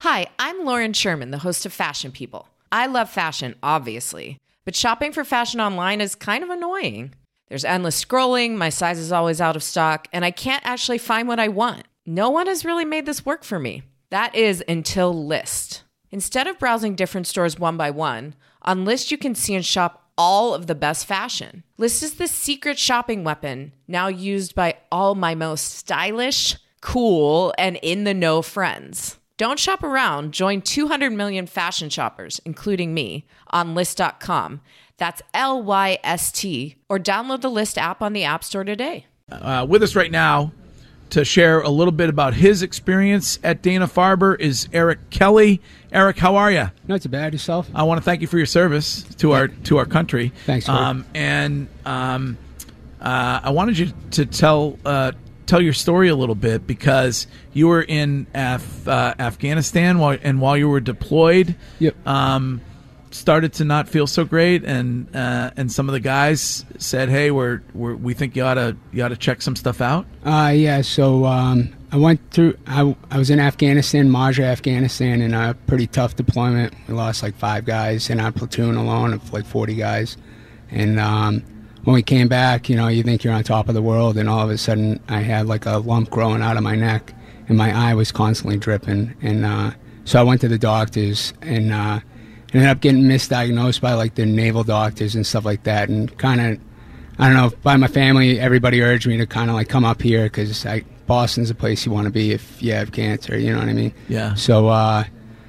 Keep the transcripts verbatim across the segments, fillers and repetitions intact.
Hi, I'm Lauren Sherman, the host of Fashion People. I love fashion, obviously, but shopping for fashion online is kind of annoying. There's endless scrolling, my size is always out of stock, and I can't actually find what I want. No one has really made this work for me. That is until Lyst. Instead of browsing different stores one by one, on Lyst you can see and shop all of the best fashion. Lyst is the secret shopping weapon, now used by all my most stylish, cool, and in-the-know friends. Don't shop around. Join two hundred million fashion shoppers, including me, on Lyst dot com. That's L Y S T. Or download the Lyst app on the App Store today. Uh, with us right now to share a little bit about his experience at Dana-Farber is Eric Kelly. Eric, how are you? Not too bad. Yourself? I want to thank you for your service to our to our country. Thanks, um, and um, uh, I wanted you to tell uh, tell your story a little bit, because you were in Af- uh, Afghanistan while and while you were deployed, yep. um, started to not feel so great, and uh, and some of the guys said, "Hey, we're, we're we think you ought to you ought to check some stuff out." Uh, yeah. So um, I went through. I, I was in Afghanistan, Marja, Afghanistan, in a pretty tough deployment. We lost like five guys in our platoon alone of like forty guys, and um, when we came back, you know, you think you're on top of the world, and all of a sudden I had like a lump growing out of my neck, and my eye was constantly dripping. And uh, so I went to the doctors, and uh, ended up getting misdiagnosed by like the naval doctors and stuff like that. And kind of, I don't know, by my family, everybody urged me to kind of like come up here, because Boston's a place you want to be if you have cancer, you know what I mean? Yeah. So uh,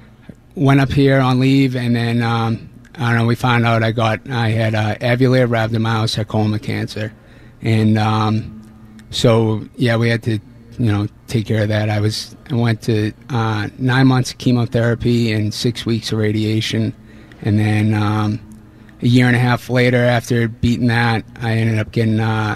went up here on leave, and then um, I don't know, we found out I got, I had uh, alveolar rhabdomyosarcoma cancer. And um, so, yeah, we had to, you know, take care of that. I was, I went to uh, nine months of chemotherapy and six weeks of radiation. And then um, a year and a half later, after beating that, I ended up getting uh,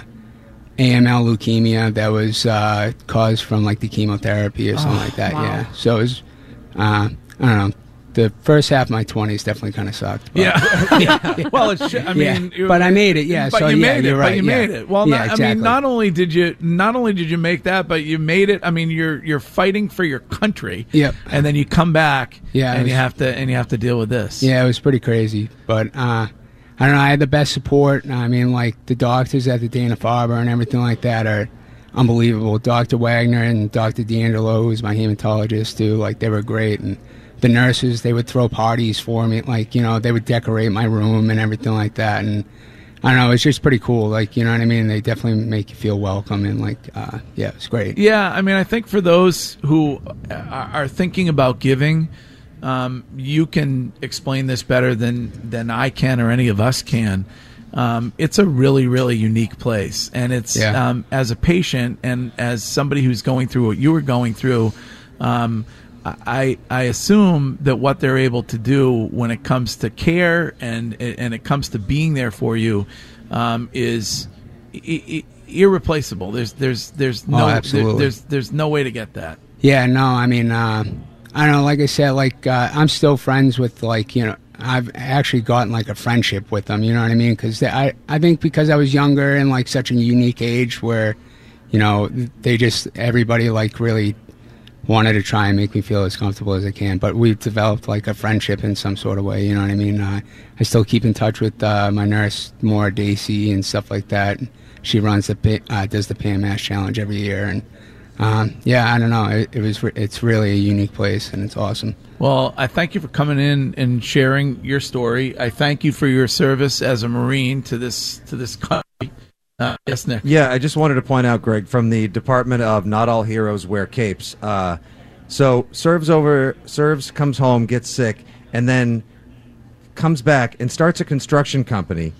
A M L leukemia that was uh, caused from like the chemotherapy or something oh, like that. Wow. Yeah. So it was, uh, I don't know. The first half of my twenties definitely kind of sucked. But. Yeah. yeah. Well, it's, I mean, yeah. But I made it. Yeah. But so you yeah, made it. You're right. But you yeah. made it. Well, yeah, not, exactly. I mean, not only did you not only did you make that, but you made it. I mean, you're you're fighting for your country. Yep. And then you come back. Yeah. And was, you have to and you have to deal with this. Yeah, it was pretty crazy. But uh, I don't know. I had the best support. I mean, like the doctors at the Dana-Farber and everything like that are unbelievable. Doctor Wagner and Doctor D'Angelo, who's my hematologist too. Like they were great. And the nurses, they would throw parties for me, like, you know, they would decorate my room and everything like that. And I don't know, it's just pretty cool. Like, you know what I mean? They definitely make you feel welcome, and like, uh, yeah, it's great. Yeah, I mean, I think for those who are thinking about giving, um, you can explain this better than, than I can or any of us can. Um, it's a really, really unique place. And it's, yeah. um, as a patient and as somebody who's going through what you were going through, um, I, I assume that what they're able to do when it comes to care and and it comes to being there for you um, is I- I- irreplaceable. There's there's there's no oh, absolutely. There, there's there's no way to get that. Yeah, no, I mean, uh, I don't know. Like I said, like uh, I'm still friends with, like, you know, I've actually gotten like a friendship with them. You know what I mean? Because I I think because I was younger and like such a unique age where, you know, they just everybody like really wanted to try and make me feel as comfortable as I can. But we've developed like a friendship in some sort of way, you know what I mean? Uh, I still keep in touch with uh, my nurse, Maura Dacey, and stuff like that. She runs the uh, does the P M S challenge every year, and um, yeah, I don't know. It, it was it's really a unique place, and it's awesome. Well, I thank you for coming in and sharing your story. I thank you for your service as a Marine to this to this country. Uh, yes, Nick. Yeah, I just wanted to point out, Greg, from the Department of Not All Heroes Wear Capes. Uh, so serves over, serves, comes home, gets sick, and then comes back and starts a construction company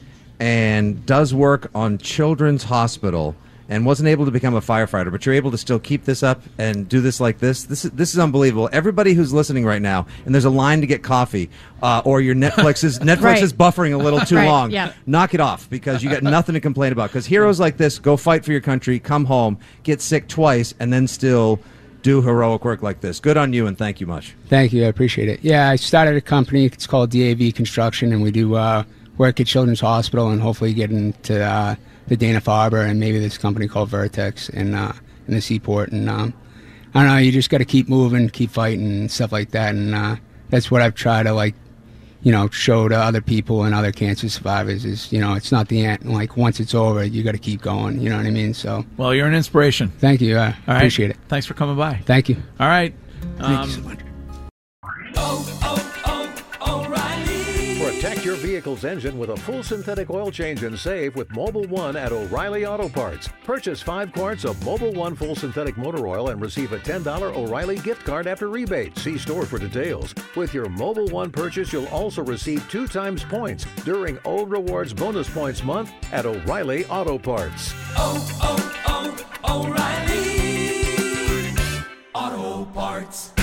and does work on Children's Hospital and wasn't able to become a firefighter, but you're able to still keep this up and do this like this. This is this is unbelievable. Everybody who's listening right now, and there's a line to get coffee, uh, or your Netflix is Netflix Right. is buffering a little too Right, long. yeah. Knock it off, because you got nothing to complain about. Because heroes like this go fight for your country, come home, get sick twice, and then still do heroic work like this. Good on you, and thank you much. Thank you, I appreciate it. Yeah, I started a company. It's called D A V Construction, and we do uh, work at Children's Hospital and hopefully get into uh, the Dana-Farber and maybe this company called Vertex in uh, in the Seaport. And um, I don't know. You just got to keep moving, keep fighting, and stuff like that. And uh, that's what I've tried to like, you know, show to other people and other cancer survivors. Is you know, it's not the end. Like once it's over, you got to keep going. You know what I mean? So. Well, you're an inspiration. Thank you. I All right. appreciate it. Thanks for coming by. Thank you. All right. Thank Um, you so much. Oh, oh, oh, O'Reilly. Protect your vehicle's engine with a full synthetic oil change and save with Mobil one at O'Reilly Auto Parts. Purchase five quarts of Mobil one full synthetic motor oil and receive a ten dollars O'Reilly gift card after rebate. See store for details. With your Mobil one purchase, you'll also receive two times points during O Rewards Bonus Points Month at O'Reilly Auto Parts. Oh, oh, oh, O'Reilly Auto Parts.